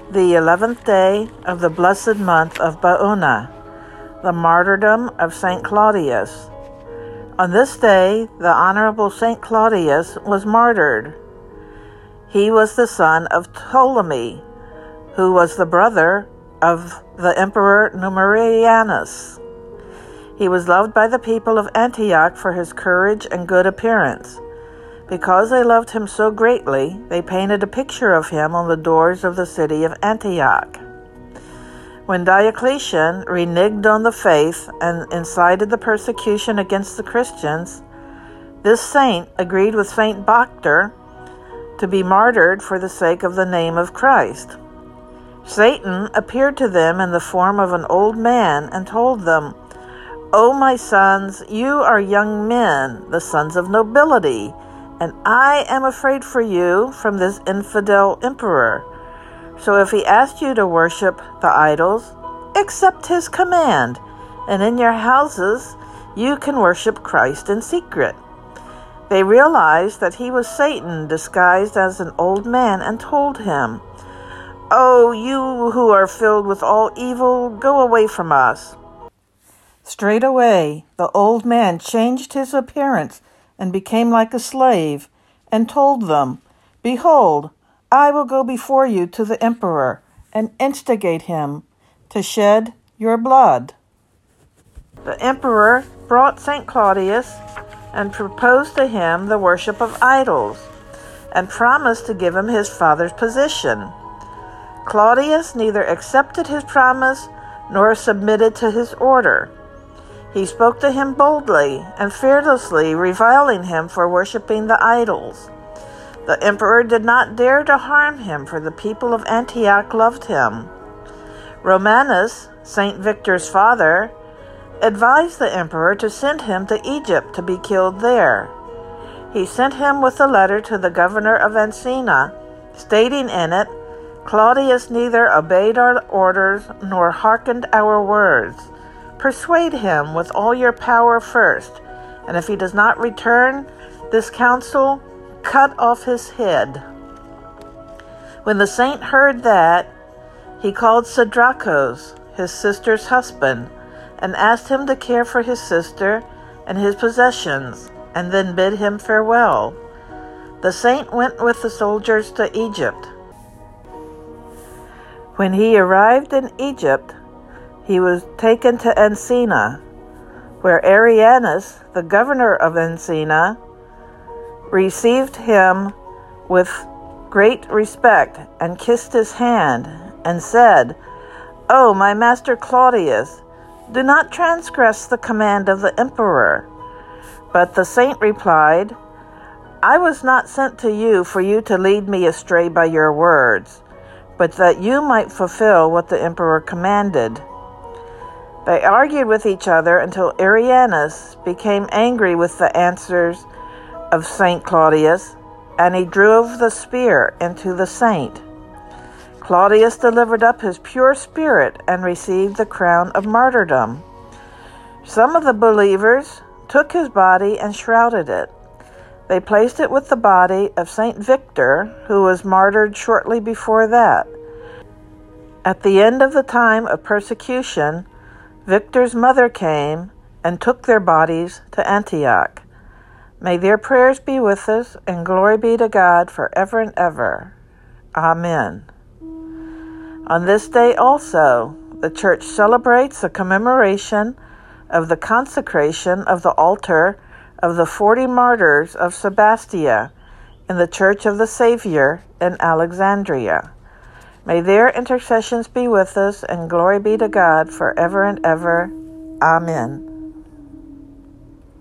the 11th day of the blessed month of Bauna, the martyrdom of St. Claudius. On this day, the Honorable St. Claudius was martyred. He was the son of Ptolemy, who was the brother of the Emperor Numerianus. He was loved by the people of Antioch for his courage and good appearance. Because they loved him so greatly, they painted a picture of him on the doors of the city of Antioch. When Diocletian reneged on the faith and incited the persecution against the Christians, this saint agreed with Saint Bacter to be martyred for the sake of the name of Christ. Satan appeared to them in the form of an old man and told them, "O my sons, you are young men, the sons of nobility, and I am afraid for you from this infidel emperor. So if he asks you to worship the idols, accept his command, and in your houses you can worship Christ in secret." They realized that he was Satan disguised as an old man and told him, "Oh, you who are filled with all evil, go away from us." Straightway the old man changed his appearance and became like a slave, and told them, "Behold, I will go before you to the emperor, and instigate him to shed your blood." The emperor brought St. Claudius and proposed to him the worship of idols, and promised to give him his father's position. Claudius neither accepted his promise nor submitted to his order. He spoke to him boldly and fearlessly, reviling him for worshiping the idols. The emperor did not dare to harm him, for the people of Antioch loved him. Romanus, St. Victor's father, advised the emperor to send him to Egypt to be killed there. He sent him with a letter to the governor of Ancina, stating in it, "Claudius neither obeyed our orders nor hearkened our words. Persuade him with all your power first, and if he does not return this counsel, cut off his head." When the saint heard that, he called Sadrachos, his sister's husband, and asked him to care for his sister and his possessions, and then bid him farewell. The saint went with the soldiers to Egypt. When he arrived in Egypt, he was taken to Ancina, where Arianus, the governor of Ancina, received him with great respect and kissed his hand and said, "Oh, my master Claudius, do not transgress the command of the emperor." But the saint replied, "I was not sent to you for you to lead me astray by your words, but that you might fulfill what the emperor commanded." They argued with each other until Arianus became angry with the answers of St. Claudius, and he drove the spear into the saint. Claudius delivered up his pure spirit and received the crown of martyrdom. Some of the believers took his body and shrouded it. They placed it with the body of St. Victor, who was martyred shortly before that. At the end of the time of persecution, Victor's mother came and took their bodies to Antioch. May their prayers be with us, and glory be to God forever and ever. Amen. On this day also, the Church celebrates the commemoration of the consecration of the altar of the 40 martyrs of Sebastia in the Church of the Savior in Alexandria. May their intercessions be with us, and glory be to God forever and ever. Amen.